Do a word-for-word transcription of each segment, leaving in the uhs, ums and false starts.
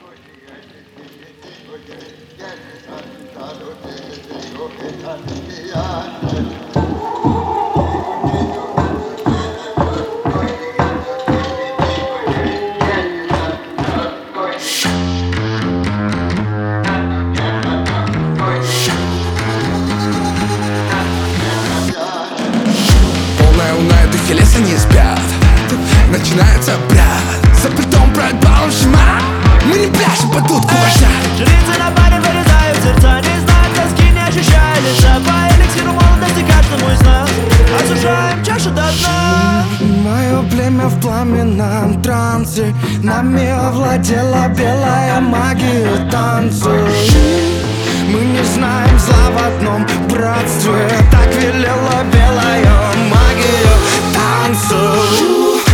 Полная луна и духи леса не спят. Начинается брат, за притом брать балом шма. Мы не пляшем под дудку вождя. Жрицы на паре вырезают сердца, не знают тоски, не ощущая лица. По эликсиру молодости каждому из нас осушаем чашу до дна. Мое племя в пламенном трансе, нами овладела белая магия танца. Мы не знаем зла в одном братстве, так велела белая магия танца.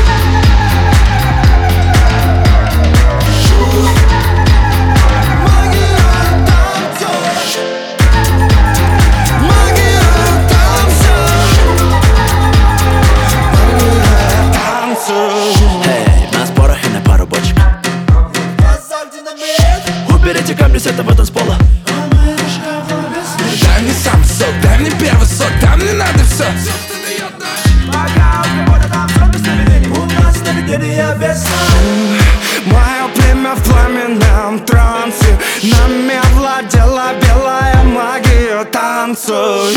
Уберите камни с этого танцпола. Дай мне сам сок, дай мне первый сок, там мне надо все. Пока у кого-то там сроки сновидений, у нас сновидения без сна. Мое племя в пламенном трансе, нами овладела белая магия танца.